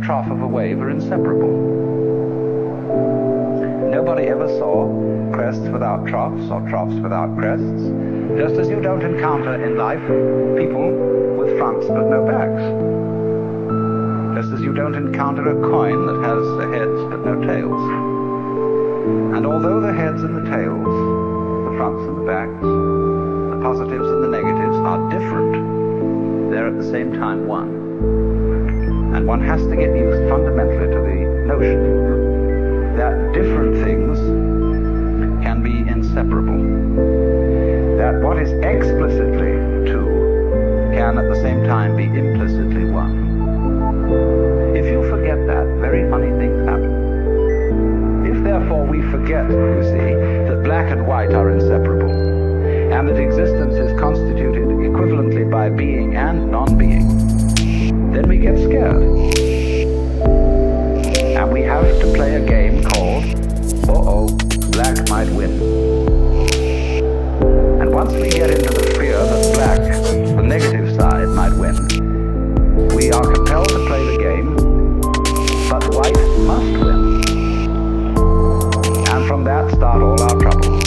trough of a wave are inseparable. Nobody ever saw crests without troughs or troughs without crests, just as you don't encounter in life people with fronts but no backs, just as you don't encounter a coin that has the heads but no tails. And although the heads and the tails, the fronts and the backs, the positives and the negatives are different, they're at the same time one. And one has to get used fundamentally to the notion that different things can be inseparable. That what is explicitly two can at the same time be implicitly one. If you forget that, very funny things happen. If therefore we forget, you see, that black and white are inseparable, and that existence is constituted equivalently by being and non-being, then we get scared. And we have to play a game called, black might win. And once we get into the fear that black, the negative side, might win, we are compelled to play the game, but white must win. And from that start all our troubles.